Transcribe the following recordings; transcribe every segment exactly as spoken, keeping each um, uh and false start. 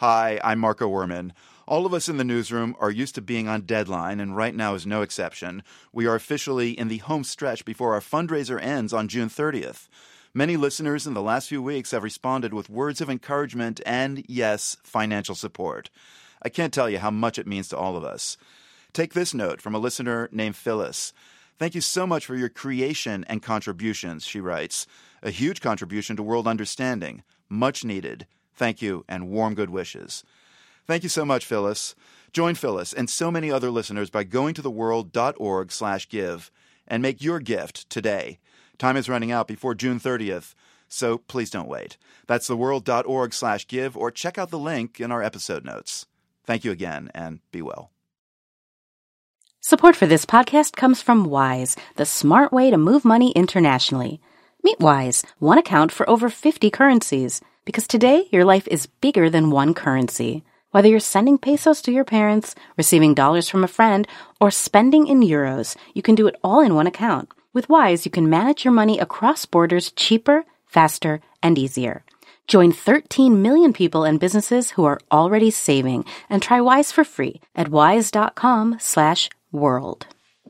Hi, I'm Marco Werman. All of us in the newsroom are used to being on deadline, and right now is no exception. We are officially in the home stretch before our fundraiser ends on June thirtieth. Many listeners in the last few weeks have responded with words of encouragement and, yes, financial support. I can't tell you how much it means to all of us. Take this note from a listener named Phyllis. Thank you so much for your creation and contributions, she writes. A huge contribution to world understanding. Much needed. Thank you, and warm good wishes. Thank you so much, Phyllis. Join Phyllis and so many other listeners by going to theworld.org slash give and make your gift today. Time is running out before June thirtieth, so please don't wait. That's theworld.org slash give, or check out the link in our episode notes. Thank you again, and be well. Support for this podcast comes from Wise, the smart way to move money internationally. Meet Wise, one account for over fifty currencies. Because today, your life is bigger than one currency. Whether you're sending pesos to your parents, receiving dollars from a friend, or spending in euros, you can do it all in one account. With Wise, you can manage your money across borders cheaper, faster, and easier. Join thirteen million people and businesses who are already saving, and try Wise for free at wise.com slash world.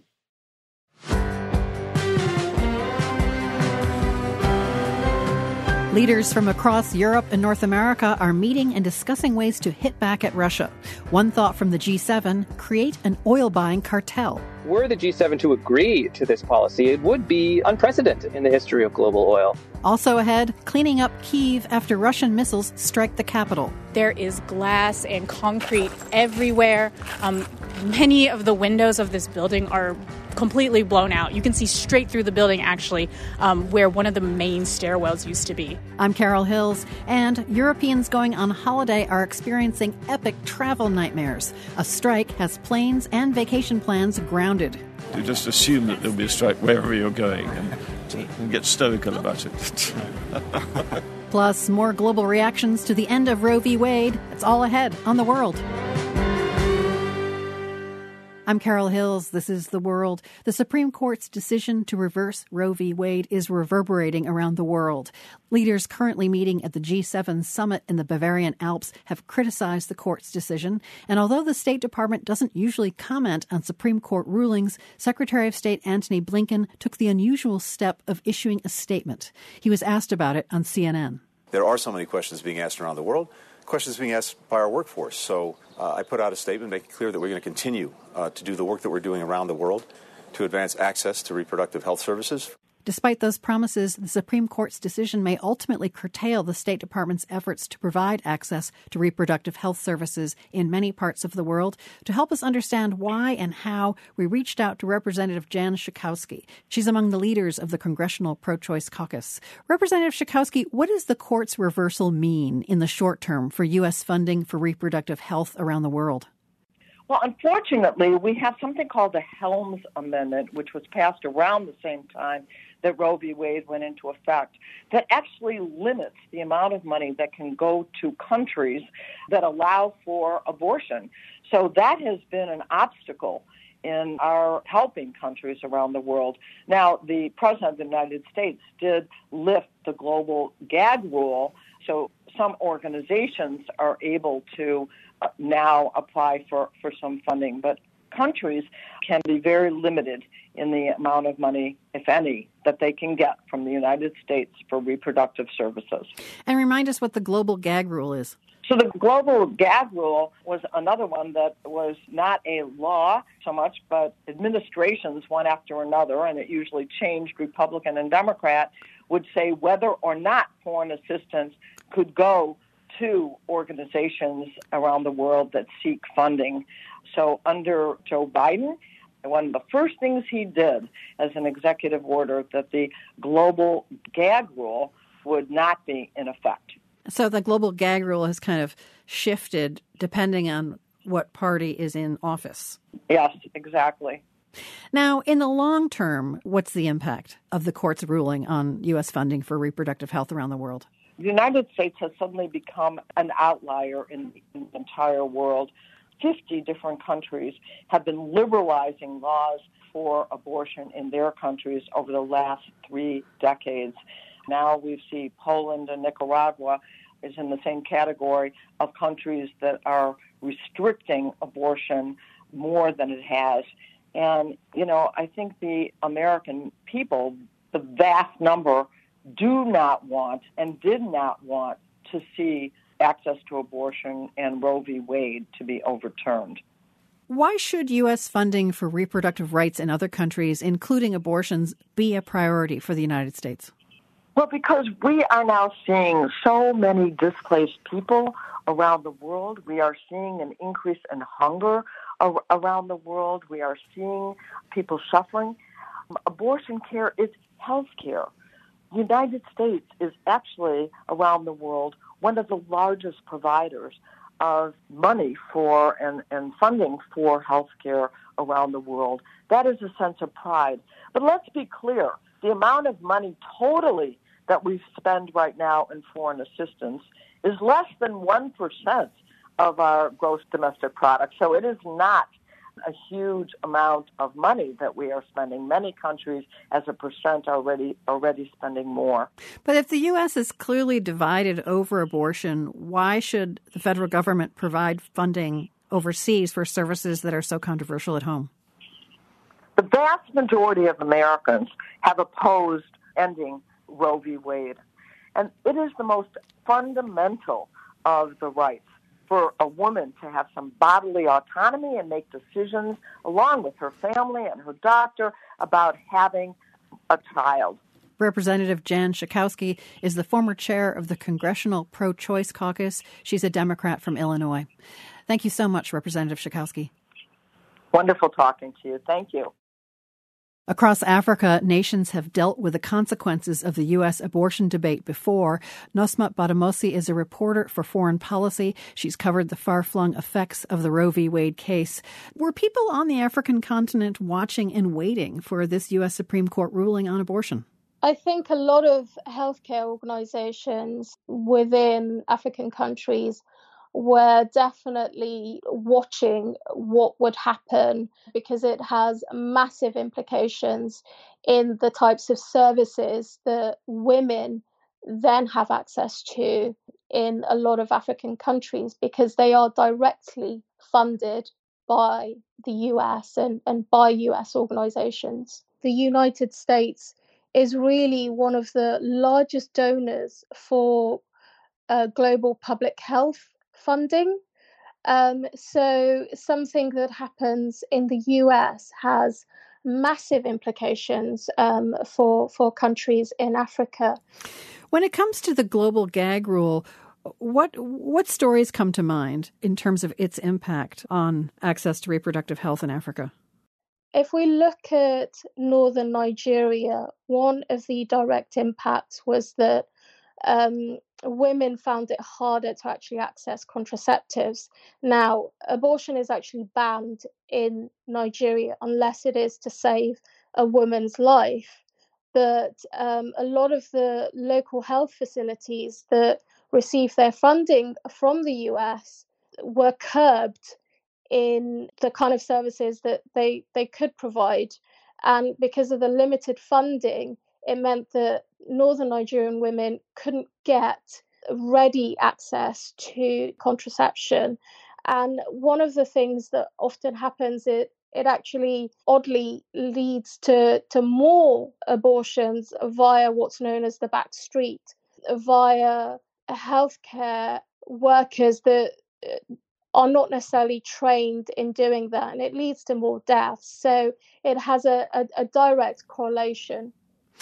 Leaders from across Europe and North America are meeting and discussing ways to hit back at Russia. One thought from the G seven, create an oil-buying cartel. Were the G seven to agree to this policy, it would be unprecedented in the history of global oil. Also ahead, cleaning up Kyiv after Russian missiles strike the capital. There is glass and concrete everywhere. Um, many of the windows of this building are completely blown out. You can see straight through the building, actually, um, where one of the main stairwells used to be. I'm Carol Hills, and Europeans going on holiday are experiencing epic travel nightmares. A strike has planes and vacation plans grounded. You just assume that there'll be a strike wherever you're going and, and get stoical about it. Plus, more global reactions to the end of Roe v. Wade. It's all ahead on The World. I'm Carol Hills. This is The World. The Supreme Court's decision to reverse Roe v. Wade is reverberating around the world. Leaders currently meeting at the G seven summit in the Bavarian Alps have criticized the court's decision. And although the State Department doesn't usually comment on Supreme Court rulings, Secretary of State Antony Blinken took the unusual step of issuing a statement. He was asked about it on C N N. There are so many questions being asked around the world. Questions being asked by our workforce. So uh, I put out a statement making clear that we're going to continue uh, to do the work that we're doing around the world to advance access to reproductive health services. Despite those promises, the Supreme Court's decision may ultimately curtail the State Department's efforts to provide access to reproductive health services in many parts of the world. To help us understand why and how, we reached out to Representative Jan Schakowsky. She's among the leaders of the Congressional Pro-Choice Caucus. Representative Schakowsky, what does the court's reversal mean in the short term for U S funding for reproductive health around the world? Well, unfortunately, we have something called the Helms Amendment, which was passed around the same time that Roe v. Wade went into effect, that actually limits the amount of money that can go to countries that allow for abortion. So that has been an obstacle in our helping countries around the world. Now, the President of the United States did lift the global gag rule, so some organizations are able to uh, now apply for, for some funding, but countries can be very limited in the amount of money, if any, that they can get from the United States for reproductive services. And remind us what the global gag rule is. So the global gag rule was another one that was not a law so much, but administrations, one after another, and it usually changed, Republican and Democrat, would say whether or not foreign assistance could go to organizations around the world that seek funding. So under Joe Biden, one of the first things he did as an executive order that the global gag rule would not be in effect. So the global gag rule has kind of shifted depending on what party is in office. Yes, exactly. Now, in the long term, what's the impact of the court's ruling on U S funding for reproductive health around the world? The United States has suddenly become an outlier in the entire world. fifty different countries have been liberalizing laws for abortion in their countries over the last three decades. Now we see Poland and Nicaragua is in the same category of countries that are restricting abortion more than it has. And, you know, I think the American people, the vast number, do not want and did not want to see access to abortion and Roe v. Wade to be overturned. Why should U S funding for reproductive rights in other countries, including abortions, be a priority for the United States? Well, because we are now seeing so many displaced people around the world. We are seeing an increase in hunger ar- around the world. We are seeing people suffering. Abortion care is health care. The United States is actually, around the world, one of the largest providers of money for and, and funding for health care around the world. That is a sense of pride. But let's be clear, the amount of money totally that we spend right now in foreign assistance is less than one percent of our gross domestic product. So it is not a huge amount of money that we are spending. Many countries, as a percent, are already, already spending more. But if the U S is clearly divided over abortion, why should the federal government provide funding overseas for services that are so controversial at home? The vast majority of Americans have opposed ending Roe v. Wade. And it is the most fundamental of the rights for a woman to have some bodily autonomy and make decisions along with her family and her doctor about having a child. Representative Jan Schakowsky is the former chair of the Congressional Pro-Choice Caucus. She's a Democrat from Illinois. Thank you so much, Representative Schakowsky. Wonderful talking to you. Thank you. Across Africa, nations have dealt with the consequences of the U S abortion debate before. Nosmat Badamosi is a reporter for Foreign Policy. She's covered the far-flung effects of the Roe v. Wade case. Were people on the African continent watching and waiting for this U S Supreme Court ruling on abortion? I think a lot of healthcare organizations within African countries were definitely watching what would happen because it has massive implications in the types of services that women then have access to in a lot of African countries because they are directly funded by the U S and, and by U S organizations. The United States is really one of the largest donors for uh, global public health funding. Um, so something that happens in the U S has massive implications um, for, for countries in Africa. When it comes to the global gag rule, what what stories come to mind in terms of its impact on access to reproductive health in Africa? If we look at northern Nigeria, one of the direct impacts was that um, women found it harder to actually access contraceptives. Now, abortion is actually banned in Nigeria unless it is to save a woman's life. But um, a lot of the local health facilities that receive their funding from the U S were curbed in the kind of services that they, they could provide. And because of the limited funding, it meant that northern Nigerian women couldn't get ready access to contraception. And one of the things that often happens is it actually oddly leads to, to more abortions via what's known as the back street, via healthcare workers that are not necessarily trained in doing that, and it leads to more deaths. So it has a, a, a direct correlation.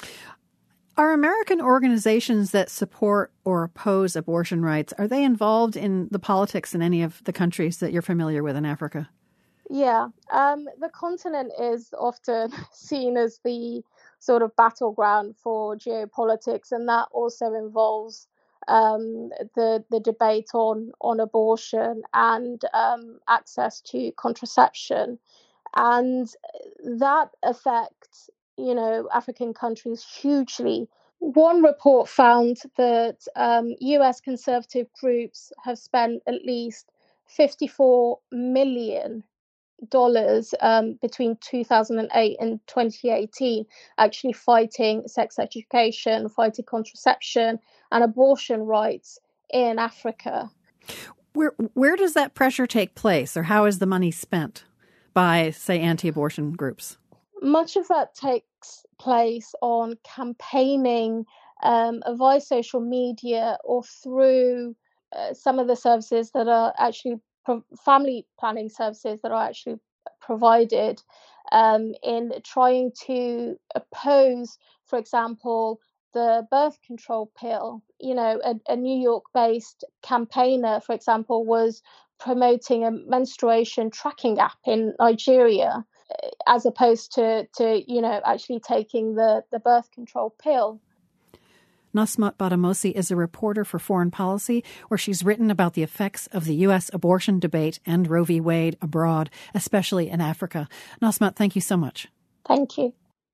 Are American organizations that support or oppose abortion rights, are they involved in the politics in any of the countries that you're familiar with in Africa? Yeah, um, the continent is often seen as the sort of battleground for geopolitics, and that also involves um, the the debate on on abortion and um, access to contraception, and that affects, you know, African countries hugely. One report found that um, U S conservative groups have spent at least fifty-four million dollars um, between two thousand eight and twenty eighteen, actually fighting sex education, fighting contraception and abortion rights in Africa. Where where does that pressure take place, or how is the money spent by, say, anti-abortion groups? Much of that takes place on campaigning um, via social media or through uh, some of the services that are actually pro- family planning services that are actually provided um, in trying to oppose, for example, the birth control pill. You know, a, a New York-based campaigner, for example, was promoting a menstruation tracking app in Nigeria, as opposed to, to you know, actually taking the, the birth control pill. Nasmat Bademosi is a reporter for Foreign Policy, where she's written about the effects of the U S abortion debate and Roe v. Wade abroad, especially in Africa. Nasmat, thank you so much. Thank you.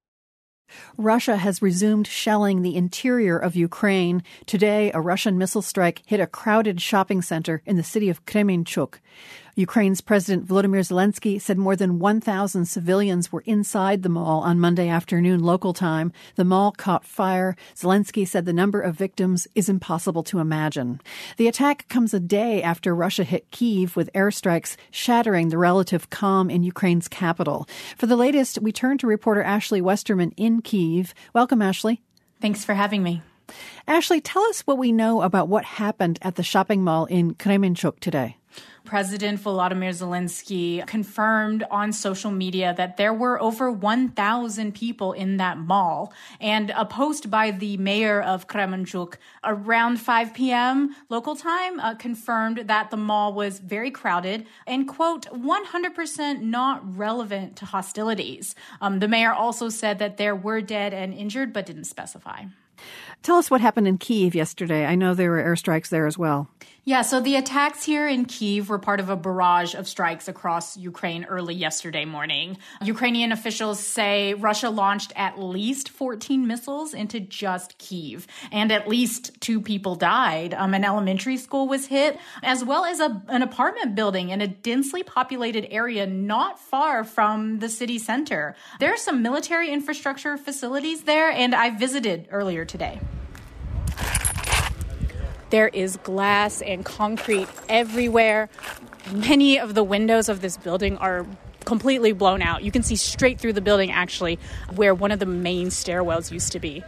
Russia has resumed shelling the interior of Ukraine. Today, a Russian missile strike hit a crowded shopping center in the city of Kremenchuk. Ukraine's President Volodymyr Zelensky said more than one thousand civilians were inside the mall on Monday afternoon local time. The mall caught fire. Zelensky said the number of victims is impossible to imagine. The attack comes a day after Russia hit Kyiv with airstrikes, shattering the relative calm in Ukraine's capital. For the latest, we turn to reporter Ashley Westerman in Kyiv. Welcome, Ashley. Thanks for having me. Ashley, tell us what we know about what happened at the shopping mall in Kremenchuk today. President Volodymyr Zelensky confirmed on social media that there were over one thousand people in that mall. And a post by the mayor of Kremenchuk around five p.m. local time uh, confirmed that the mall was very crowded and, quote, one hundred percent not relevant to hostilities. Um, the mayor also said that there were dead and injured, but didn't specify. Tell us what happened in Kyiv yesterday. I know there were airstrikes there as well. Yeah, so the attacks here in Kyiv were part of a barrage of strikes across Ukraine early yesterday morning. Ukrainian officials say Russia launched at least fourteen missiles into just Kyiv, and at least two people died. Um, an elementary school was hit, as well as a, an apartment building in a densely populated area not far from the city center. There are some military infrastructure facilities there, and I visited earlier today. There is glass and concrete everywhere. Many of the windows of this building are completely blown out. You can see straight through the building, actually, where one of the main stairwells used to be.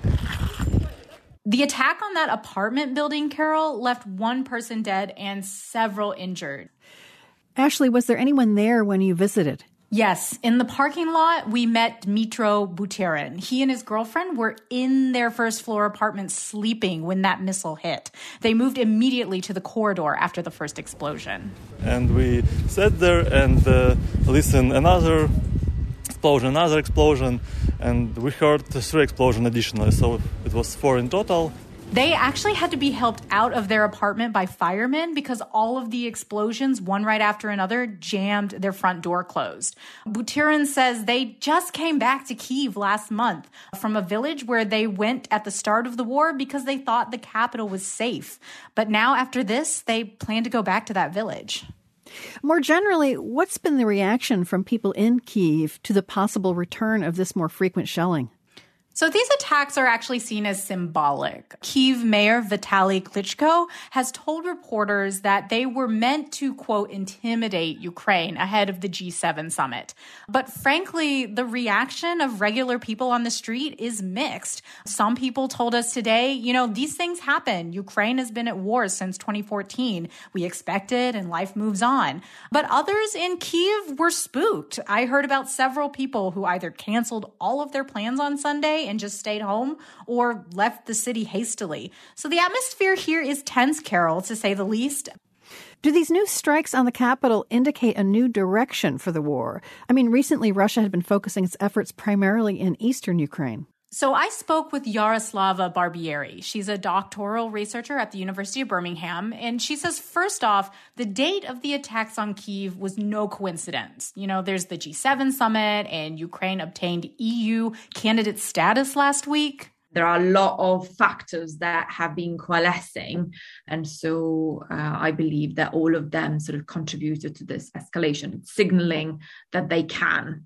The attack on that apartment building, Carol, left one person dead and several injured. Ashley, was there anyone there when you visited? Yes. In the parking lot, we met Dmitro Buterin. He and his girlfriend were in their first floor apartment sleeping when that missile hit. They moved immediately to the corridor after the first explosion. And we sat there and uh, listened another explosion, another explosion, and we heard three explosions additionally. So it was four in total. They actually had to be helped out of their apartment by firemen because all of the explosions, one right after another, jammed their front door closed. Buterin says they just came back to Kyiv last month from a village where they went at the start of the war because they thought the capital was safe. But now after this, they plan to go back to that village. More generally, what's been the reaction from people in Kyiv to the possible return of this more frequent shelling? So these attacks are actually seen as symbolic. Kyiv Mayor Vitaly Klitschko has told reporters that they were meant to, quote, intimidate Ukraine ahead of the G seven summit. But frankly, the reaction of regular people on the street is mixed. Some people told us today, you know, these things happen. Ukraine has been at war since twenty fourteen. We expect it and life moves on. But others in Kyiv were spooked. I heard about several people who either canceled all of their plans on Sunday and just stayed home or left the city hastily. So the atmosphere here is tense, Carol, to say the least. Do these new strikes on the capital indicate a new direction for the war? I mean, recently Russia had been focusing its efforts primarily in eastern Ukraine. So I spoke with Yaroslava Barbieri. She's a doctoral researcher at the University of Birmingham. And she says, first off, the date of the attacks on Kyiv was no coincidence. You know, there's the G seven summit and Ukraine obtained E U candidate status last week. There are a lot of factors that have been coalescing. And so uh, I believe that all of them sort of contributed to this escalation, signaling that they can.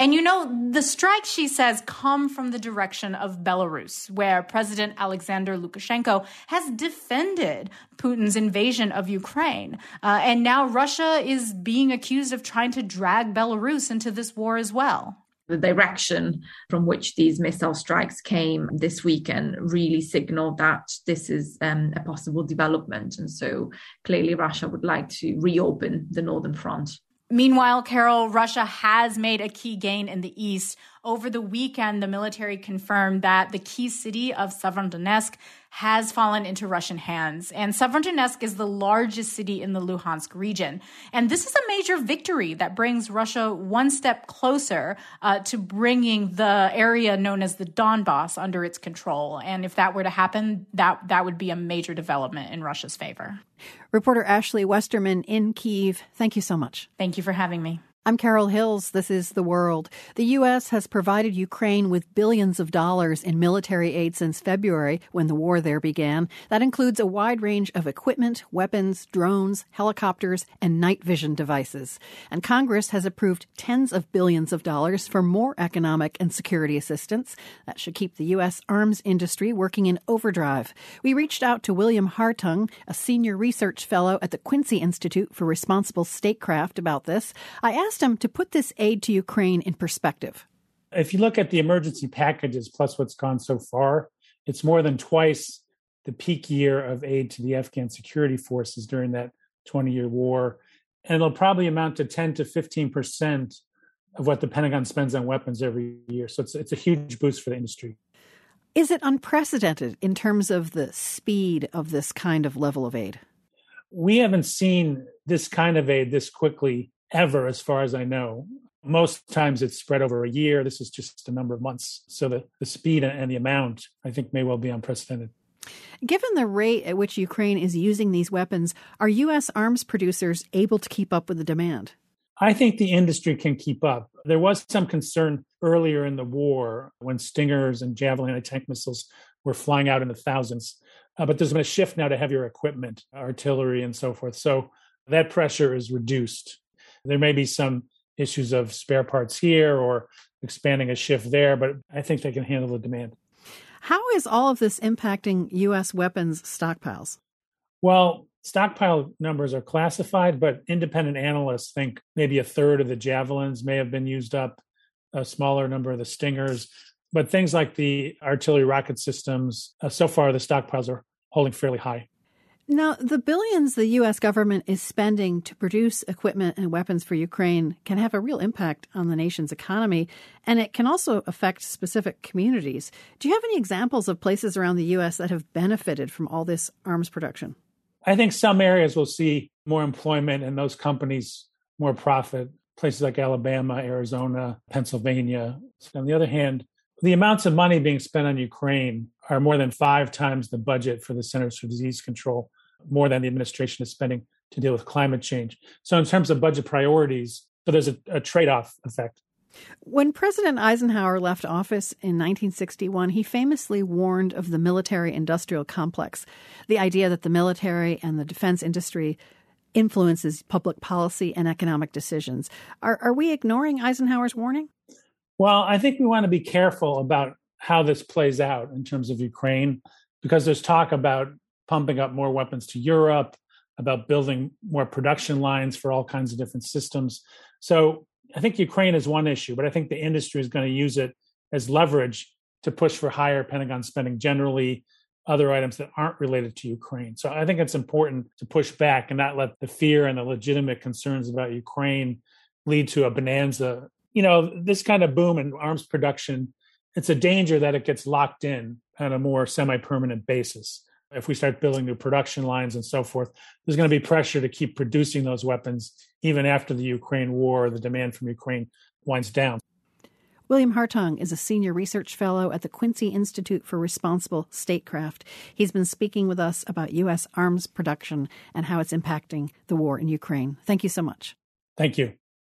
And you know, the strikes, she says, come from the direction of Belarus, where President Alexander Lukashenko has defended Putin's invasion of Ukraine. Uh, and now Russia is being accused of trying to drag Belarus into this war as well. The direction from which these missile strikes came this weekend really signaled that this is um, a possible development. And so clearly Russia would like to reopen the northern front. Meanwhile, Carol, Russia has made a key gain in the east. Over the weekend, the military confirmed that the key city of Severodonetsk has fallen into Russian hands. And Severodonetsk is the largest city in the Luhansk region. And this is a major victory that brings Russia one step closer uh, to bringing the area known as the Donbass under its control. And if that were to happen, that, that would be a major development in Russia's favor. Reporter Ashley Westerman in Kyiv, thank you so much. Thank you for having me. I'm Carol Hills. This is The World. The U S has provided Ukraine with billions of dollars in military aid since February, when the war there began. That includes a wide range of equipment, weapons, drones, helicopters, and night vision devices. And Congress has approved tens of billions of dollars for more economic and security assistance. That should keep the U S arms industry working in overdrive. We reached out to William Hartung, a senior research fellow at the Quincy Institute for Responsible Statecraft, about this. I asked him to put this aid to Ukraine in perspective. If you look at the emergency packages plus what's gone so far, it's more than twice the peak year of aid to the Afghan security forces during that twenty-year war. And it'll probably amount to ten to fifteen percent of what the Pentagon spends on weapons every year. So it's, it's a huge boost for the industry. Is it unprecedented in terms of the speed of this kind of level of aid? We haven't seen this kind of aid this quickly ever, as far as I know. Most times it's spread over a year. This is just a number of months. So the, the speed and the amount, I think, may well be unprecedented. Given the rate at which Ukraine is using these weapons, are U S arms producers able to keep up with the demand? I think the industry can keep up. There was some concern earlier in the war when Stingers and Javelin anti-tank missiles were flying out in the thousands. Uh, but there's been a shift now to heavier equipment, artillery and so forth. So that pressure is reduced. There may be some issues of spare parts here or expanding a shift there, but I think they can handle the demand. How is all of this impacting U S weapons stockpiles? Well, stockpile numbers are classified, but independent analysts think maybe a third of the Javelins may have been used up, a smaller number of the Stingers. But things like the artillery rocket systems, uh, so far the stockpiles are holding fairly high. Now, the billions the U S government is spending to produce equipment and weapons for Ukraine can have a real impact on the nation's economy, and it can also affect specific communities. Do you have any examples of places around the U S that have benefited from all this arms production? I think some areas will see more employment and those companies more profit, places like Alabama, Arizona, Pennsylvania. On the other hand, the amounts of money being spent on Ukraine are more than five times the budget for the Centers for Disease Control, more than the administration is spending to deal with climate change. So in terms of budget priorities, so there's a, a trade-off effect. When President Eisenhower left office in nineteen sixty-one, he famously warned of the military-industrial complex, the idea that the military and the defense industry influences public policy and economic decisions. Are, are we ignoring Eisenhower's warning? Well, I think we want to be careful about how this plays out in terms of Ukraine, because there's talk about pumping up more weapons to Europe, about building more production lines for all kinds of different systems. So I think Ukraine is one issue, but I think the industry is going to use it as leverage to push for higher Pentagon spending generally, other items that aren't related to Ukraine. So I think it's important to push back and not let the fear and the legitimate concerns about Ukraine lead to a bonanza. You know, this kind of boom in arms production, it's a danger that it gets locked in on a more semi-permanent basis. If we start building new production lines and so forth, there's going to be pressure to keep producing those weapons even after the Ukraine war, the demand from Ukraine winds down. William Hartung is a senior research fellow at the Quincy Institute for Responsible Statecraft. He's been speaking with us about U S arms production and how it's impacting the war in Ukraine. Thank you so much. Thank you.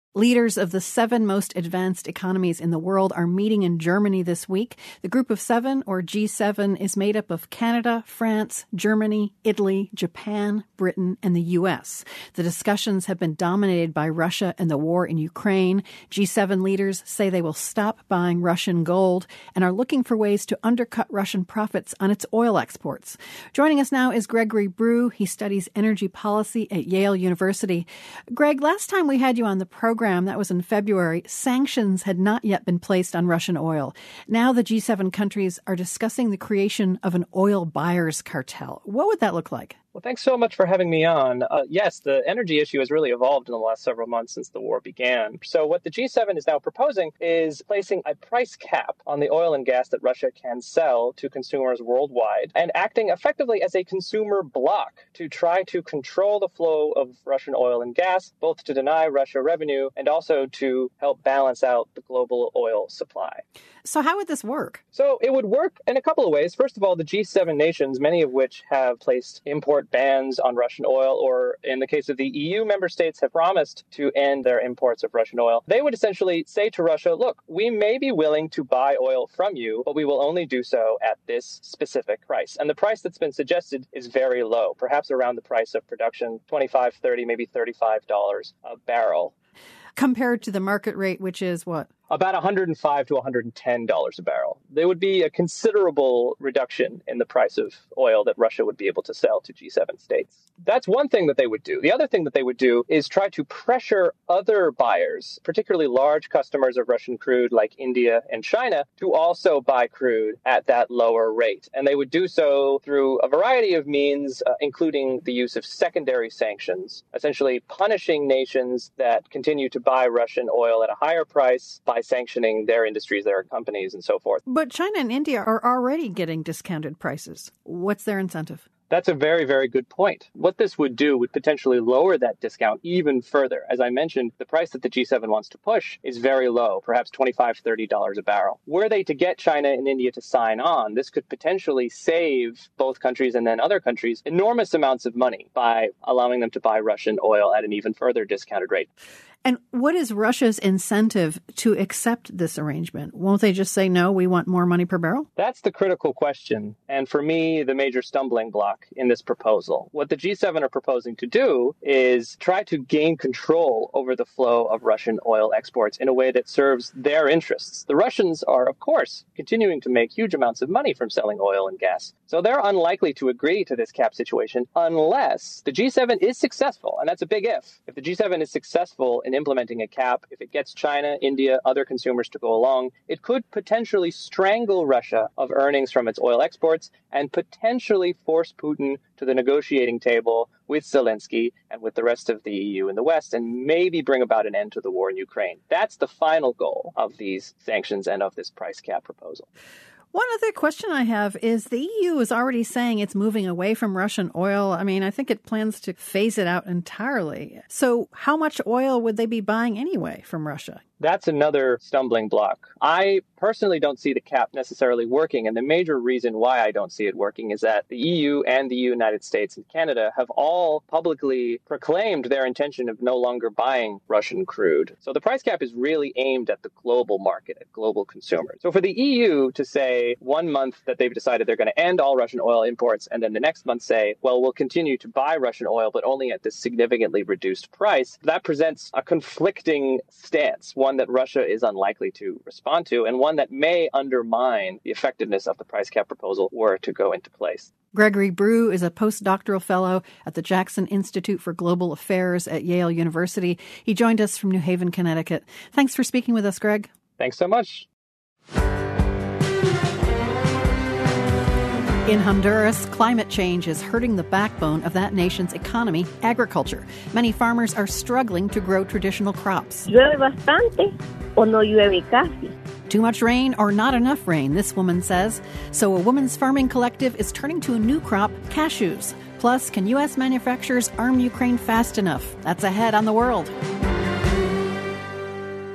Leaders of the seven most advanced economies in the world are meeting in Germany this week. The Group of Seven, or G seven, is made up of Canada, France, Germany, Italy, Japan, Britain, and the U S. The discussions have been dominated by Russia and the war in Ukraine. G seven leaders say they will stop buying Russian gold and are looking for ways to undercut Russian profits on its oil exports. Joining us now is Gregory Brew. He studies energy policy at Yale University. Greg, last time we had you on the program, that was in February, sanctions had not yet been placed on Russian oil. Now the G seven countries are discussing the creation of an oil buyers cartel. What would that look like? Well, thanks so much for having me on. Uh, yes, the energy issue has really evolved in the last several months since the war began. So what the G seven is now proposing is placing a price cap on the oil and gas that Russia can sell to consumers worldwide and acting effectively as a consumer bloc to try to control the flow of Russian oil and gas, both to deny Russia revenue and also to help balance out the global oil supply. So how would this work? So it would work in a couple of ways. First of all, the G seven nations, many of which have placed import bans on Russian oil, or in the case of the E U member states, have promised to end their imports of Russian oil. They would essentially say to Russia, look, we may be willing to buy oil from you, but we will only do so at this specific price. And the price that's been suggested is very low, perhaps around the price of production, twenty-five, thirty, maybe thirty-five dollars a barrel. Compared to the market rate, which is what? About one hundred five to one hundred ten dollars a barrel. There would be a considerable reduction in the price of oil that Russia would be able to sell to G seven states. That's one thing that they would do. The other thing that they would do is try to pressure other buyers, particularly large customers of Russian crude like India and China, to also buy crude at that lower rate. And they would do so through a variety of means, uh, including the use of secondary sanctions, essentially punishing nations that continue to buy Russian oil at a higher price by sanctioning their industries, their companies, and so forth. But China and India are already getting discounted prices. What's their incentive? That's a very, very good point. What this would do would potentially lower that discount even further. As I mentioned, the price that the G seven wants to push is very low, perhaps twenty-five, thirty dollars a barrel. Were they to get China and India to sign on, this could potentially save both countries and then other countries enormous amounts of money by allowing them to buy Russian oil at an even further discounted rate. And what is Russia's incentive to accept this arrangement? Won't they just say, no, we want more money per barrel? That's the critical question. And for me, the major stumbling block in this proposal. What the G seven are proposing to do is try to gain control over the flow of Russian oil exports in a way that serves their interests. The Russians are, of course, continuing to make huge amounts of money from selling oil and gas. So they're unlikely to agree to this cap situation unless the G seven is successful. And that's a big if. If the G seven is successful in implementing a cap, if it gets China, India, other consumers to go along, it could potentially strangle Russia of earnings from its oil exports and potentially force Putin to the negotiating table with Zelensky and with the rest of the E U and the West, and maybe bring about an end to the war in Ukraine. That's the final goal of these sanctions and of this price cap proposal. One other question I have is the E U is already saying it's moving away from Russian oil. I mean, I think it plans to phase it out entirely. So how much oil would they be buying anyway from Russia? That's another stumbling block. I personally don't see the cap necessarily working. And the major reason why I don't see it working is that the E U and the United States and Canada have all publicly proclaimed their intention of no longer buying Russian crude. So the price cap is really aimed at the global market, at global consumers. So for the E U to say one month that they've decided they're going to end all Russian oil imports, and then the next month say, well, we'll continue to buy Russian oil, but only at this significantly reduced price, that presents a conflicting stance. One that Russia is unlikely to respond to, and one that may undermine the effectiveness of the price cap proposal were it to go into place. Gregory Brew is a postdoctoral fellow at the Jackson Institute for Global Affairs at Yale University. He joined us from New Haven, Connecticut. Thanks for speaking with us, Greg. Thanks so much. In Honduras, climate change is hurting the backbone of that nation's economy, agriculture. Many farmers are struggling to grow traditional crops. Llueve bastante o no llueve casi. Too much rain or not enough rain, this woman says. So a women's farming collective is turning to a new crop, cashews. Plus, can U S manufacturers arm Ukraine fast enough? That's ahead on The World.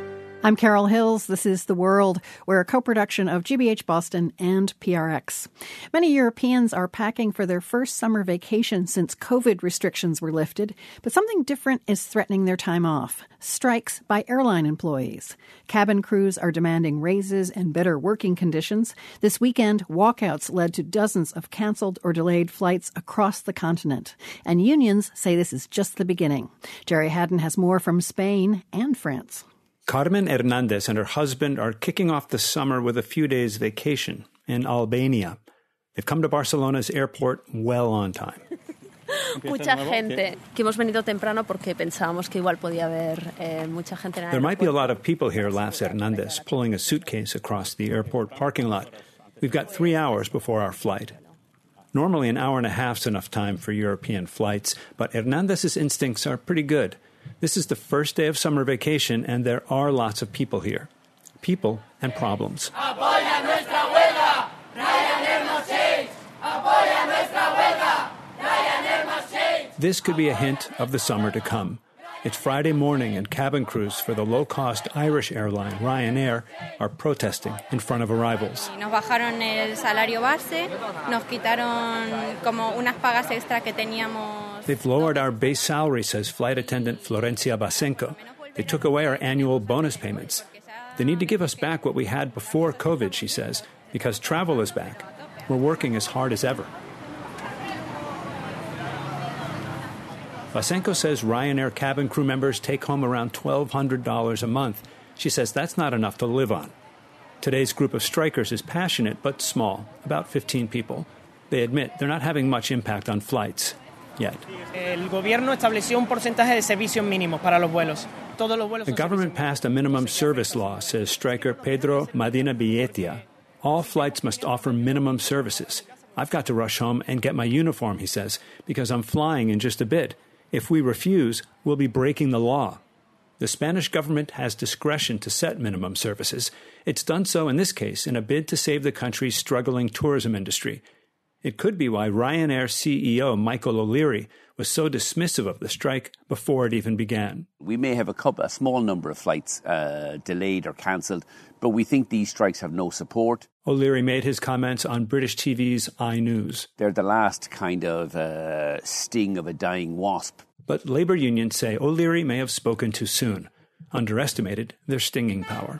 I'm Carol Hills. This is The World. We're a co-production of G B H Boston and P R X. Many Europeans are packing for their first summer vacation since COVID restrictions were lifted, but something different is threatening their time off. Strikes by airline employees. Cabin crews are demanding raises and better working conditions. This weekend, walkouts led to dozens of canceled or delayed flights across the continent. And unions say this is just the beginning. Jerry Haddon has more from Spain and France. Carmen Hernandez and her husband are kicking off the summer with a few days' vacation in Albania. They've come to Barcelona's airport well on time. Mucha gente, que hemos venido temprano porque pensábamos que igual podía haber eh, mucha gente en el There might be a lot of people here, laughs Hernandez, pulling a suitcase across the airport parking lot. We've got three hours before our flight. Normally an hour and a half's enough time for European flights, but Hernandez's instincts are pretty good. This is the first day of summer vacation, and there are lots of people here. People and problems. Apoya nuestra huelga, Ryanair must change. Apoya nuestra huelga, Ryanair must change. This could be a hint of the summer to come. It's Friday morning, and cabin crews for the low-cost Irish airline Ryanair are protesting in front of arrivals. Nos bajaron el salario base, nos quitaron como unas pagas extra que teníamos. They've lowered our base salary, says flight attendant Florencia Basenko. They took away our annual bonus payments. They need to give us back what we had before COVID, she says, because travel is back. We're working as hard as ever. Basenko says Ryanair cabin crew members take home around twelve hundred dollars a month. She says that's not enough to live on. Today's group of strikers is passionate but small, about fifteen people. They admit they're not having much impact on flights yet. El gobierno estableció un porcentaje de servicios mínimos para los vuelos. Todos los vuelos. The government passed a minimum service law, says striker Pedro Medina Vietia. All flights must offer minimum services. I've got to rush home and get my uniform, he says, because I'm flying in just a bit. If we refuse, we'll be breaking the law. The Spanish government has discretion to set minimum services. It's done so in this case in a bid to save the country's struggling tourism industry. It could be why Ryanair C E O Michael O'Leary was so dismissive of the strike before it even began. We may have a, couple, a small number of flights uh, delayed or cancelled, but we think these strikes have no support. O'Leary made his comments on British T V's iNews. They're the last kind of uh, sting of a dying wasp. But labour unions say O'Leary may have spoken too soon, underestimated their stinging power.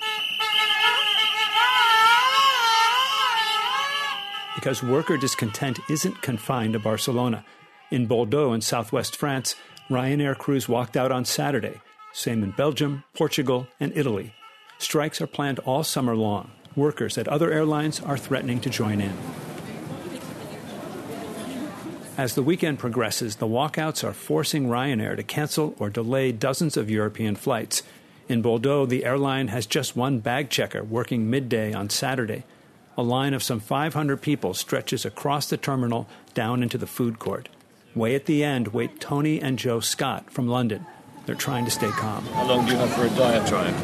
Because worker discontent isn't confined to Barcelona. In Bordeaux in southwest France, Ryanair crews walked out on Saturday. Same in Belgium, Portugal, and Italy. Strikes are planned all summer long. Workers at other airlines are threatening to join in. As the weekend progresses, the walkouts are forcing Ryanair to cancel or delay dozens of European flights. In Bordeaux, the airline has just one bag checker working midday on Saturday. A line of some five hundred people stretches across the terminal down into the food court. Way at the end wait Tony and Joe Scott from London. They're trying to stay calm. How long do you have for a diatribe?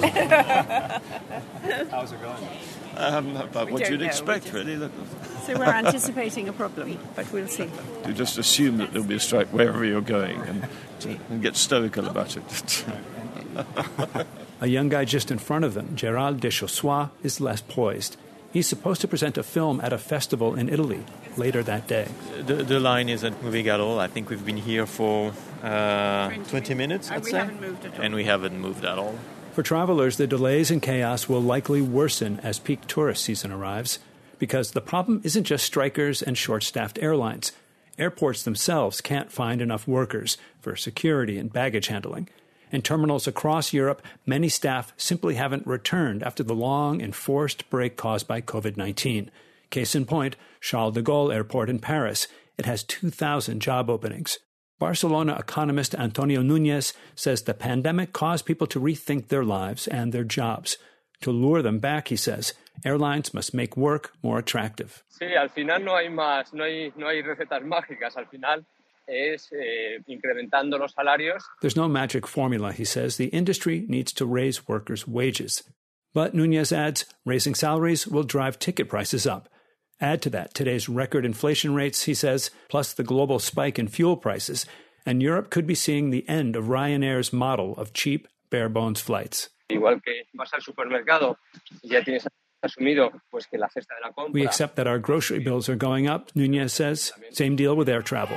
How's it going? Um, about We what don't you'd know. expect, We just- really. Look, So we're anticipating a problem, but we'll see. you just assume that there'll be a strike wherever you're going and, and get stoical about it. A young guy just in front of them, Gérald Deschossois, is less poised. He's supposed to present a film at a festival in Italy later that day. The, the line isn't moving at all. I think we've been here for uh, twenty minutes, And I'd we say. haven't moved at all. And we haven't moved at all. For travelers, the delays and chaos will likely worsen as peak tourist season arrives, because the problem isn't just strikers and short-staffed airlines. Airports themselves can't find enough workers for security and baggage handling. In terminals across Europe, many staff simply haven't returned after the long enforced break caused by COVID nineteen. Case in point, Charles de Gaulle Airport in Paris. It has two thousand job openings. Barcelona economist Antonio Núñez says the pandemic caused people to rethink their lives and their jobs. To lure them back, he says, airlines must make work more attractive. Sí, al final no hay más, no hay, no hay recetas mágicas. Al final es eh, incrementando los salarios. There's no magic formula, he says. The industry needs to raise workers' wages. But Núñez adds, raising salaries will drive ticket prices up. Add to that today's record inflation rates, he says, plus the global spike in fuel prices, and Europe could be seeing the end of Ryanair's model of cheap, bare-bones flights. Igual que vas al supermercado y ya tienes asumido pues que la cesta de la compra. We accept that our grocery bills are going up, Nunez says. Same deal with air travel.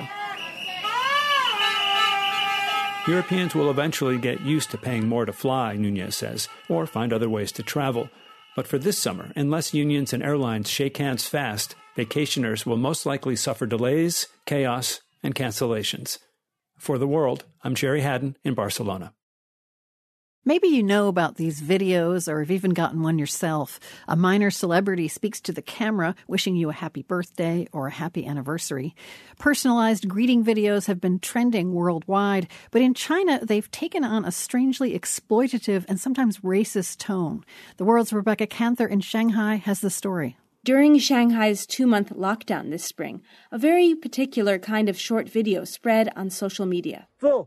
Europeans will eventually get used to paying more to fly, Nunez says, or find other ways to travel. But for this summer, unless unions and airlines shake hands fast, vacationers will most likely suffer delays, chaos, and cancellations. For The World, I'm Jerry Haddon in Barcelona. Maybe you know about these videos or have even gotten one yourself. A minor celebrity speaks to the camera, wishing you a happy birthday or a happy anniversary. Personalized greeting videos have been trending worldwide, but in China, they've taken on a strangely exploitative and sometimes racist tone. The World's Rebecca Canther in Shanghai has the story. During Shanghai's two-month lockdown this spring, a very particular kind of short video spread on social media.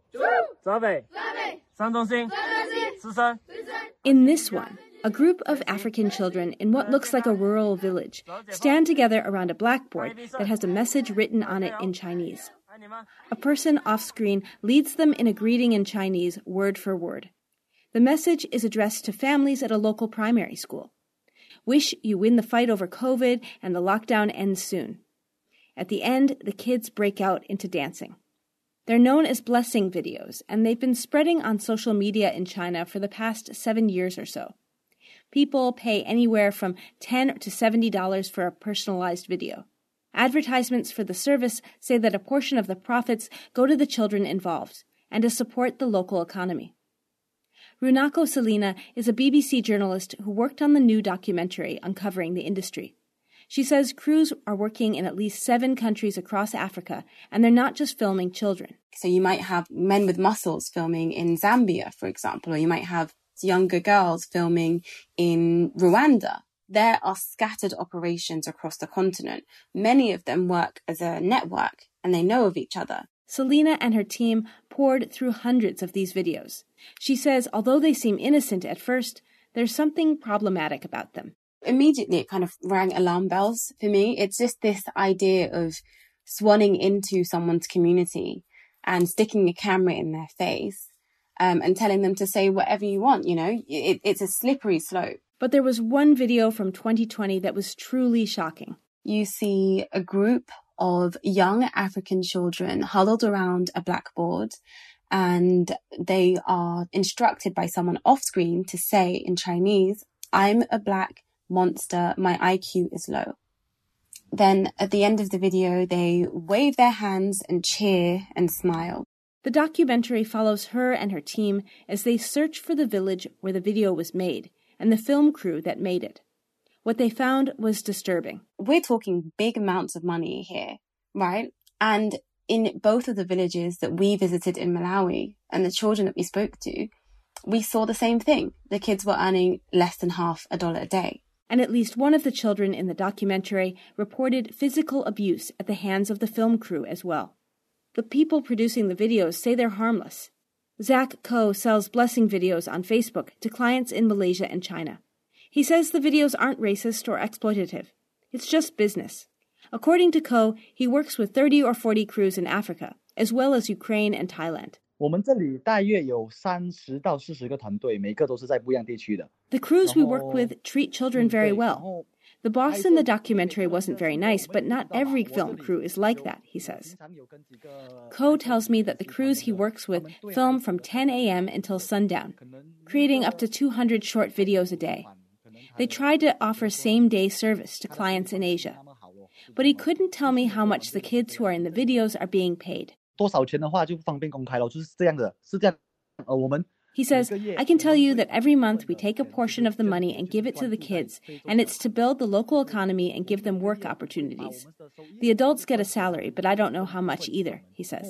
In this one, a group of African children in what looks like a rural village stand together around a blackboard that has a message written on it in Chinese. A person off-screen leads them in a greeting in Chinese, word for word. The message is addressed to families at a local primary school. Wish you win the fight over COVID and the lockdown ends soon. At the end, the kids break out into dancing. They're known as blessing videos, and they've been spreading on social media in China for the past seven years or so. People pay anywhere from ten dollars to seventy dollars for a personalized video. Advertisements for the service say that a portion of the profits go to the children involved and to support the local economy. Runako Selina is a B B C journalist who worked on the new documentary uncovering the industry. She says crews are working in at least seven countries across Africa, and they're not just filming children. So you might have men with muscles filming in Zambia, for example, or you might have younger girls filming in Rwanda. There are scattered operations across the continent. Many of them work as a network, and they know of each other. Selina and her team poured through hundreds of these videos. She says although they seem innocent at first, there's something problematic about them. Immediately, it kind of rang alarm bells for me. It's just this idea of swanning into someone's community and sticking a camera in their face um, and telling them to say whatever you want, you know. It, it's a slippery slope. But there was one video from twenty twenty that was truly shocking. You see a group of young African children huddled around a blackboard, and they are instructed by someone off screen to say in Chinese, "I'm a black monster, my I Q is low." Then at the end of the video, they wave their hands and cheer and smile. The documentary follows her and her team as they search for the village where the video was made and the film crew that made it. What they found was disturbing. We're talking big amounts of money here, right? And in both of the villages that we visited in Malawi and the children that we spoke to, we saw the same thing. The kids were earning less than half a dollar a day. And at least one of the children in the documentary reported physical abuse at the hands of the film crew as well. The people producing the videos say they're harmless. Zach Koh sells blessing videos on Facebook to clients in Malaysia and China. He says the videos aren't racist or exploitative. It's just business. According to Koh, he works with thirty or forty crews in Africa, as well as Ukraine and Thailand. 我们这里大约有三十到四十个团队，每个都是在不一样地区的。 The crews we work with treat children very well. The boss in the documentary wasn't very nice, but not every film crew is like that, he says. Koh tells me that the crews he works with film from ten a.m. until sundown, creating up to two hundred short videos a day. They tried to offer same-day service to clients in Asia. But he couldn't tell me how much the kids who are in the videos are being paid. 多少钱的话就不方便公开了，就是这样的，是这样。呃，我们 He says, I can tell you that every month we take a portion of the money and give it to the kids, and it's to build the local economy and give them work opportunities. The adults get a salary, but I don't know how much either, he says.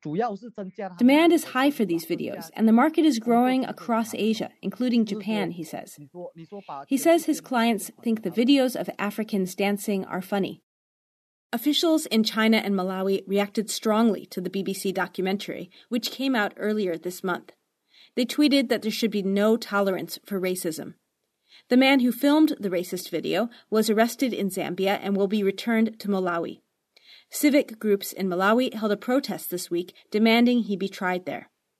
Demand is high for these videos, and the market is growing across Asia, including Japan, he says. He says his clients think the videos of Africans dancing are funny. Officials in China and Malawi reacted strongly to the B B C documentary, which came out earlier this month. They tweeted that there should be no tolerance for racism. The man who filmed the racist video was arrested in Zambia and will be returned to Malawi. Civic groups in Malawi held a protest this week demanding he be tried there.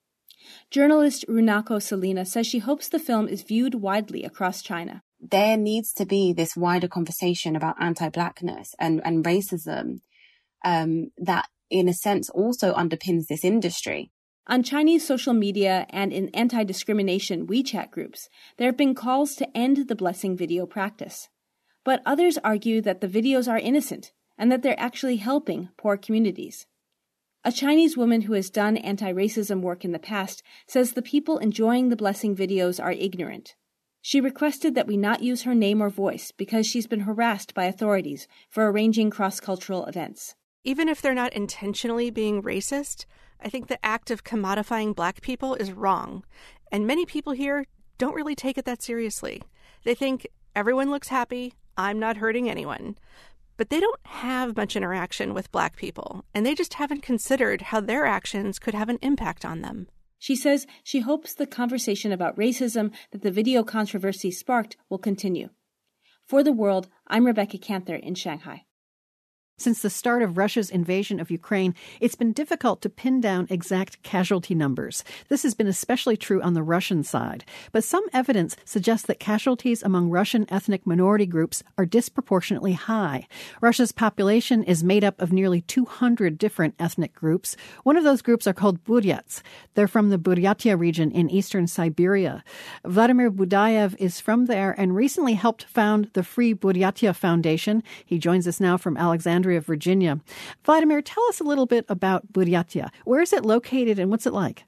Journalist Runako Salina says she hopes the film is viewed widely across China. There needs to be this wider conversation about anti-Blackness and, and racism um, that, in a sense, also underpins this industry. On Chinese social media and in anti-discrimination WeChat groups, there have been calls to end the blessing video practice. But others argue that the videos are innocent and that they're actually helping poor communities. A Chinese woman who has done anti-racism work in the past says the people enjoying the blessing videos are ignorant. She requested that we not use her name or voice because she's been harassed by authorities for arranging cross-cultural events. Even if they're not intentionally being racist, I think the act of commodifying Black people is wrong. And many people here don't really take it that seriously. They think everyone looks happy, I'm not hurting anyone. But they don't have much interaction with Black people, and they just haven't considered how their actions could have an impact on them. She says she hopes the conversation about racism that the video controversy sparked will continue. For The World, I'm Rebecca Canther in Shanghai. Since the start of Russia's invasion of Ukraine, it's been difficult to pin down exact casualty numbers. This has been especially true on the Russian side. But some evidence suggests that casualties among Russian ethnic minority groups are disproportionately high. Russia's population is made up of nearly two hundred different ethnic groups. One of those groups are called Buryats. They're from the Buryatia region in eastern Siberia. Vladimir Budayev is from there and recently helped found the Free Buryatia Foundation. He joins us now from Alexandria, Virginia. Vladimir, tell us a little bit about Buryatia. Where is it located and what's it like?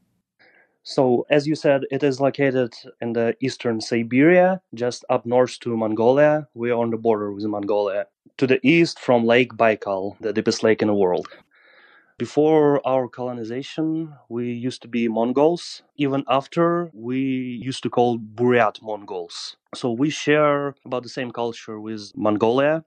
So, as you said, it is located in the eastern Siberia, just up north to Mongolia. We are on the border with Mongolia. To the east from Lake Baikal, the deepest lake in the world. Before our colonization, we used to be Mongols. Even after, we used to call Buryat Mongols. So we share about the same culture with Mongolia.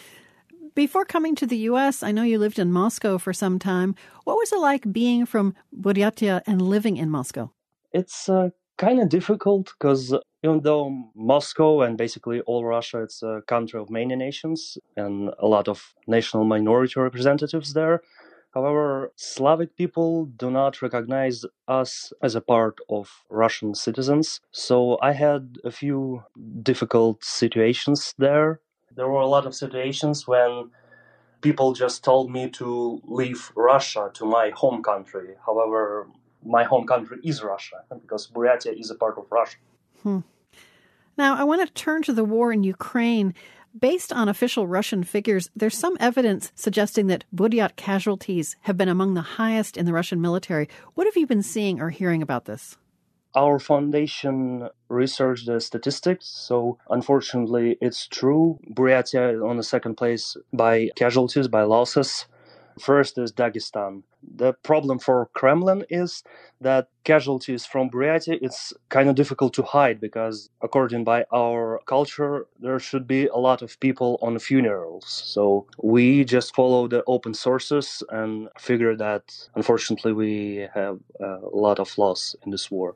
Before coming to the U S, I know you lived in Moscow for some time. What was it like being from Buryatia and living in Moscow? It's uh, kind of difficult because even though Moscow and basically all Russia, it's a country of many nations and a lot of national minority representatives there. However, Slavic people do not recognize us as a part of Russian citizens. So I had a few difficult situations there. There were a lot of situations when people just told me to leave Russia to my home country. However, my home country is Russia because Buryatia is a part of Russia. Hmm. Now, I want to turn to the war in Ukraine. Based on official Russian figures, there's some evidence suggesting that Buryat casualties have been among the highest in the Russian military. What have you been seeing or hearing about this? Our foundation researched the statistics, so unfortunately it's true. Buryatia is on the second place by casualties, by losses. First is Dagestan. The problem for Kremlin is that casualties from Buryatia, it's kind of difficult to hide because according by our culture, there should be a lot of people on funerals. So we just follow the open sources and figure that unfortunately we have a lot of loss in this war.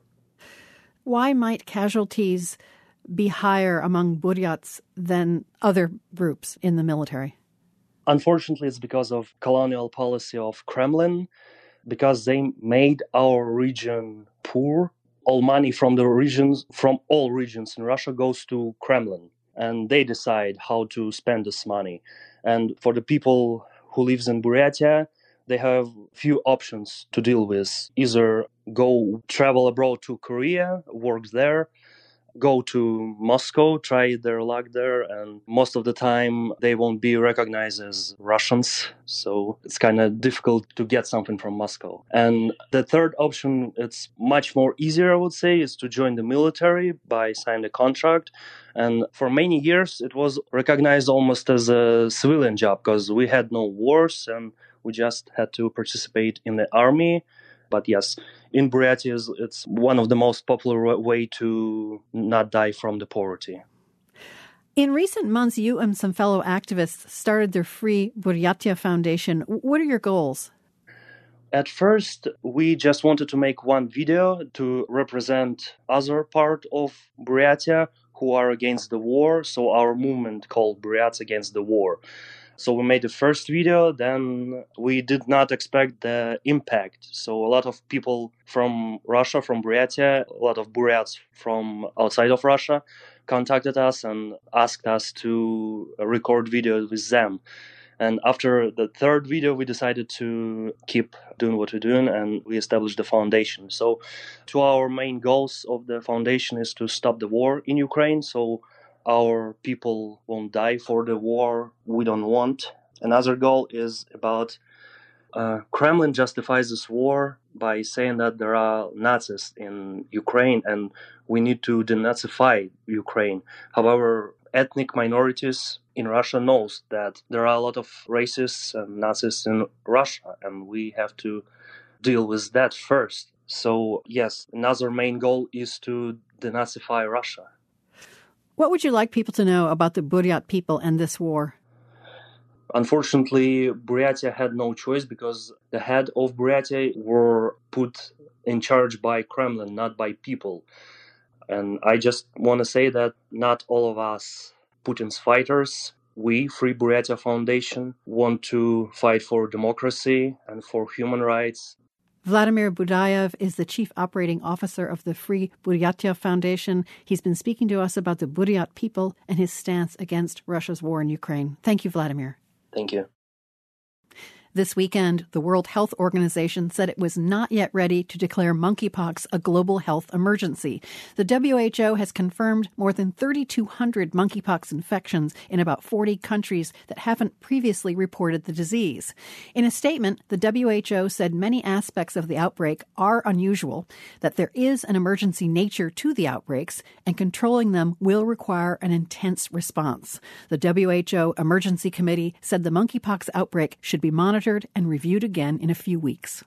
Why might casualties be higher among Buryats than other groups in the military? Unfortunately, it's because of colonial policy of Kremlin, because they made our region poor. All money from the regions, from all regions in Russia goes to Kremlin, and they decide how to spend this money. And for the people who lives in Buryatia, they have few options to deal with. Either go travel abroad to Korea, work there, go to Moscow, try their luck there, and most of the time they won't be recognized as Russians. So it's kind of difficult to get something from Moscow. And the third option, it's much more easier, I would say, is to join the military by signing a contract. And for many years, it was recognized almost as a civilian job because we had no wars and we just had to participate in the army. But yes, in Buryatia, it's one of the most popular way to not die from the poverty. In recent months, you and some fellow activists started the Free Buryatia Foundation. What are your goals? At first, we just wanted to make one video to represent other part of Buryatia who are against the war. So our movement called Buryats Against the War. So we made the first video, then we did not expect the impact. So a lot of people from Russia, from Buryatia, a lot of Buryats from outside of Russia contacted us and asked us to record videos with them. And after the third video, we decided to keep doing what we're doing, and we established the foundation. So two of our main goals of the foundation is to stop the war in Ukraine, so our people won't die for the war we don't want. Another goal is about uh, Kremlin justifies this war by saying that there are Nazis in Ukraine and we need to denazify Ukraine. However, ethnic minorities in Russia knows that there are a lot of racists and Nazis in Russia, and we have to deal with that first. So yes, another main goal is to denazify Russia. What would you like people to know about the Buryat people and this war? Unfortunately, Buryatia had no choice because the head of Buryatia were put in charge by Kremlin, not by people. And I just want to say that not all of us Putin's fighters, we, Free Buryatia Foundation, want to fight for democracy and for human rights. Vladimir Budayev is the chief operating officer of the Free Buryatia Foundation. He's been speaking to us about the Buryat people and his stance against Russia's war in Ukraine. Thank you, Vladimir. Thank you. This weekend, the World Health Organization said it was not yet ready to declare monkeypox a global health emergency. The W H O has confirmed more than thirty-two hundred monkeypox infections in about forty countries that haven't previously reported the disease. In a statement, the W H O said many aspects of the outbreak are unusual, that there is an emergency nature to the outbreaks, and controlling them will require an intense response. The W H O Emergency Committee said the monkeypox outbreak should be monitored and reviewed again in a few weeks.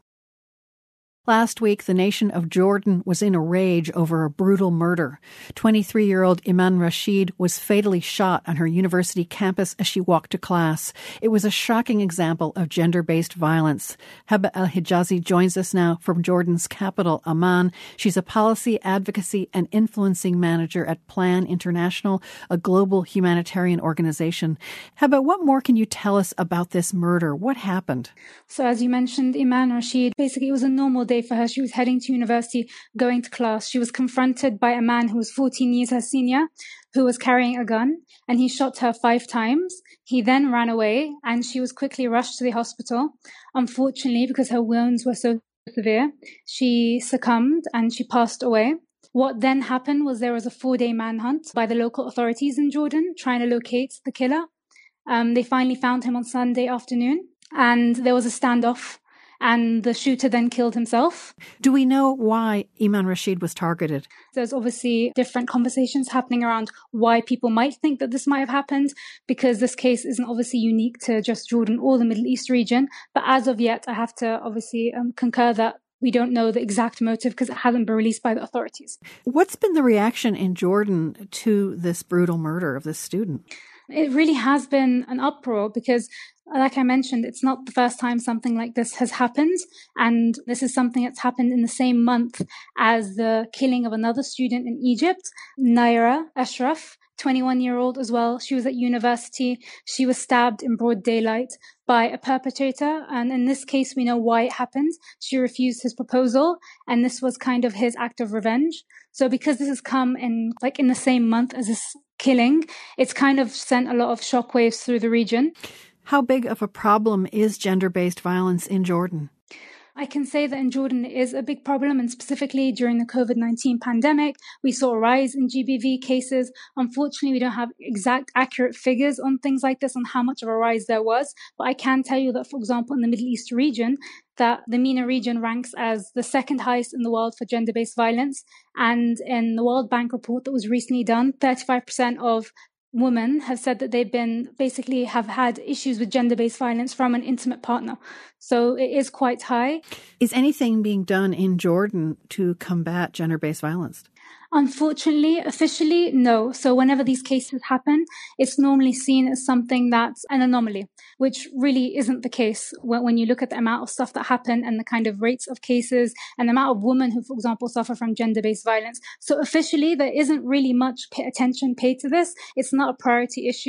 Last week, the nation of Jordan was in a rage over a brutal murder. twenty-three-year-old Iman Rashid was fatally shot on her university campus as she walked to class. It was a shocking example of gender-based violence. Heba El-Hijazi joins us now from Jordan's capital, Amman. She's a policy, advocacy, and influencing manager at Plan International, a global humanitarian organization. Heba, what more can you tell us about this murder? What happened? So as you mentioned, Iman Rashid, basically it was a normal day for her. She was heading to university, going to class. She was confronted by a man who was fourteen years her senior, who was carrying a gun, and he shot her five times. He then ran away, and she was quickly rushed to the hospital. Unfortunately, because her wounds were so severe, she succumbed and she passed away. What then happened was there was a four-day manhunt by the local authorities in Jordan trying to locate the killer. Um, they finally found him on Sunday afternoon, and there was a standoff. And the shooter then killed himself. Do we know why Iman Rashid was targeted? There's obviously different conversations happening around why people might think that this might have happened, because this case isn't obviously unique to just Jordan or the Middle East region. But as of yet, I have to obviously um, concur that we don't know the exact motive because it hasn't been released by the authorities. What's been the reaction in Jordan to this brutal murder of this student? It really has been an uproar because, like I mentioned, it's not the first time something like this has happened. And this is something that's happened in the same month as the killing of another student in Egypt, Naira Ashraf, twenty-one-year-old as well. She was at university. She was stabbed in broad daylight by a perpetrator. And in this case, we know why it happened. She refused his proposal, and this was kind of his act of revenge. So because this has come in like in the same month as this killing, it's kind of sent a lot of shockwaves through the region. How big of a problem is gender-based violence in Jordan? I can say that in Jordan it is a big problem, and specifically during the covid nineteen pandemic, we saw a rise in G B V cases. Unfortunately, we don't have exact accurate figures on things like this, on how much of a rise there was. But I can tell you that, for example, in the Middle East region, that the MENA region ranks as the second highest in the world for gender-based violence. And in the World Bank report that was recently done, thirty-five percent of women have said that they've been basically have had issues with gender-based violence from an intimate partner. So it is quite high. Is anything being done in Jordan to combat gender-based violence? Unfortunately, officially, no. So whenever these cases happen, it's normally seen as something that's an anomaly, which really isn't the case when, when you look at the amount of stuff that happen and the kind of rates of cases and the amount of women who, for example, suffer from gender-based violence. So officially, there isn't really much pay attention paid to this. It's not a priority issue.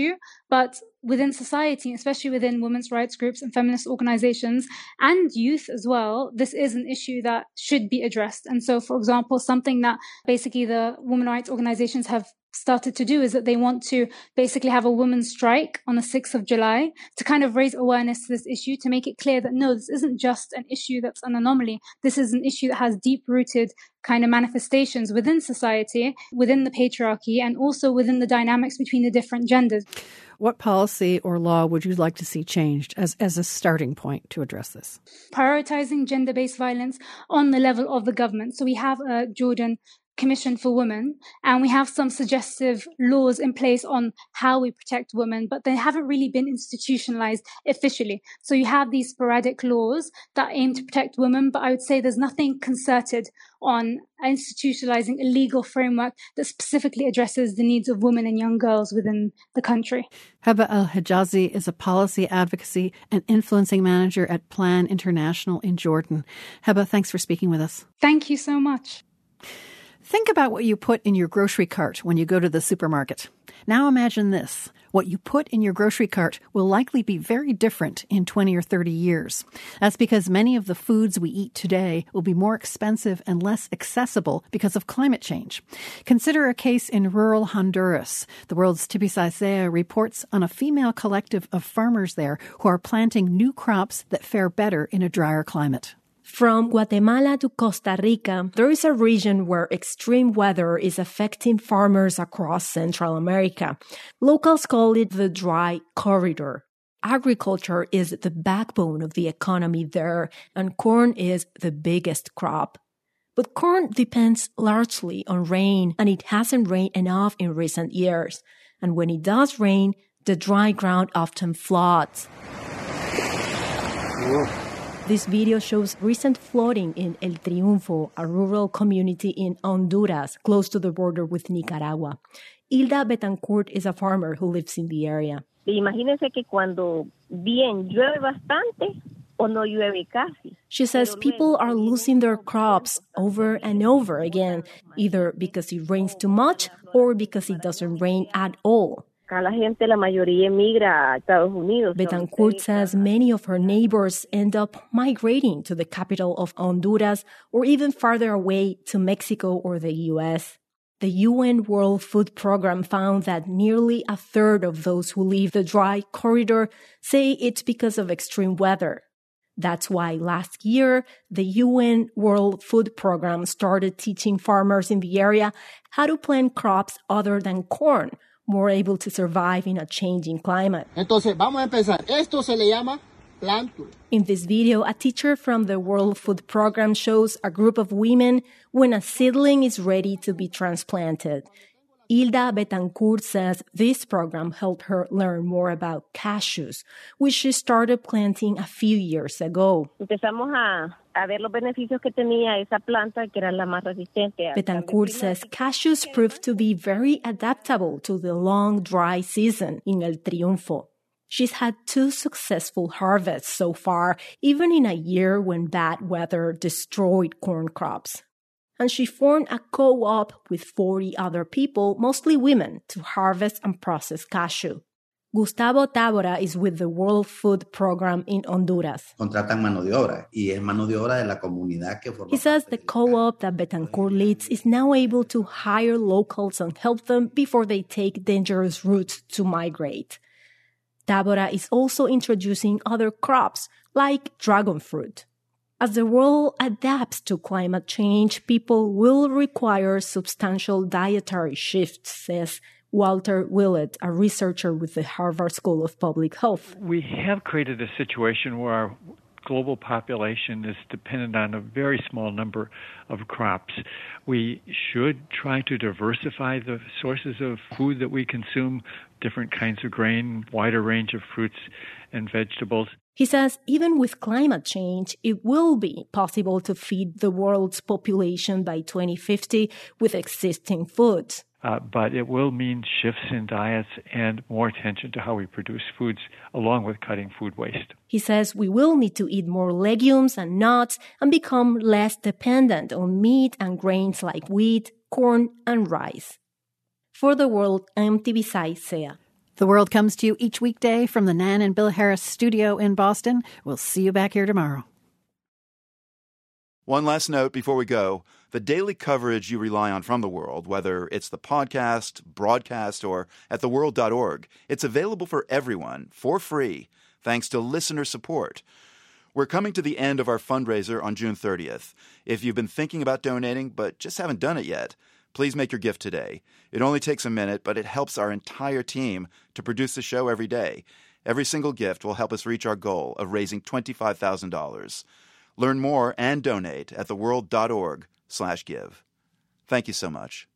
But within society, especially within women's rights groups and feminist organizations and youth as well, this is an issue that should be addressed. And so, for example, something that basically the women's rights organizations have started to do is that they want to basically have a women's strike on the sixth of July to kind of raise awareness to this issue, to make it clear that no, this isn't just an issue that's an anomaly. This is an issue that has deep-rooted kind of manifestations within society, within the patriarchy, and also within the dynamics between the different genders. What policy or law would you like to see changed as, as a starting point to address this? Prioritizing gender-based violence on the level of the government. So we have a Jordan Commission for Women, and we have some suggestive laws in place on how we protect women, but they haven't really been institutionalized officially. So you have these sporadic laws that aim to protect women, but I would say there's nothing concerted on institutionalizing a legal framework that specifically addresses the needs of women and young girls within the country. Heba El-Hijazi is a policy advocacy and influencing manager at Plan International in Jordan. Heba, thanks for speaking with us. Thank you so much. Think about what you put in your grocery cart when you go to the supermarket. Now imagine this. What you put in your grocery cart will likely be very different in twenty or thirty years. That's because many of the foods we eat today will be more expensive and less accessible because of climate change. Consider a case in rural Honduras. The world's Tibisay Zea reports on a female collective of farmers there who are planting new crops that fare better in a drier climate. From Guatemala to Costa Rica, there is a region where extreme weather is affecting farmers across Central America. Locals call it the dry corridor. Agriculture is the backbone of the economy there, and corn is the biggest crop. But corn depends largely on rain, and it hasn't rained enough in recent years. And when it does rain, the dry ground often floods. Whoa. This video shows recent flooding in El Triunfo, a rural community in Honduras, close to the border with Nicaragua. Hilda Betancourt is a farmer who lives in the area. Imagínense que cuando bien llueve bastante o no llueve casi. She says people are losing their crops over and over again, either because it rains too much or because it doesn't rain at all. Betancourt says many of her neighbors end up migrating to the capital of Honduras or even farther away to Mexico or the U S. The U N World Food Program found that nearly a third of those who leave the dry corridor say it's because of extreme weather. That's why last year, the U N World Food Program started teaching farmers in the area how to plant crops other than corn, more able to survive in a changing climate. Entonces, vamos a empezar. Esto se le llama plántulo. In this video, a teacher from the World Food Program shows a group of women when a seedling is ready to be transplanted. Hilda Betancourt says this program helped her learn more about cashews, which she started planting a few years ago. Empezamos a, a ver los beneficios que tenía esa planta, que era la más resistente. Betancourt says cashews proved to be very adaptable to the long, dry season in El Triunfo. She's had two successful harvests so far, even in a year when bad weather destroyed corn crops. And she formed a co-op with forty other people, mostly women, to harvest and process cashew. Gustavo Tábora is with the World Food Program in Honduras. Contratan mano de obra, y es mano de obra de la comunidad que forma. He says the co-op that Betancourt leads is now able to hire locals and help them before they take dangerous routes to migrate. Tábora is also introducing other crops, like dragon fruit. As the world adapts to climate change, people will require substantial dietary shifts, says Walter Willett, a researcher with the Harvard School of Public Health. We have created a situation where our global population is dependent on a very small number of crops. We should try to diversify the sources of food that we consume, different kinds of grain, wider range of fruits and vegetables. He says even with climate change, it will be possible to feed the world's population by twenty fifty with existing foods. Uh, but it will mean shifts in diets and more attention to how we produce foods, along with cutting food waste. He says we will need to eat more legumes and nuts and become less dependent on meat and grains like wheat, corn, and rice. For the world, I'm Tibisay Zea. The World comes to you each weekday from the Nan and Bill Harris studio in Boston. We'll see you back here tomorrow. One last note before we go. The daily coverage you rely on from The World, whether it's the podcast, broadcast, or at the world dot org, it's available for everyone for free, thanks to listener support. We're coming to the end of our fundraiser on June thirtieth. If you've been thinking about donating but just haven't done it yet, please make your gift today. It only takes a minute, but it helps our entire team to produce the show every day. Every single gift will help us reach our goal of raising twenty-five thousand dollars. Learn more and donate at the world dot org slash give. Thank you so much.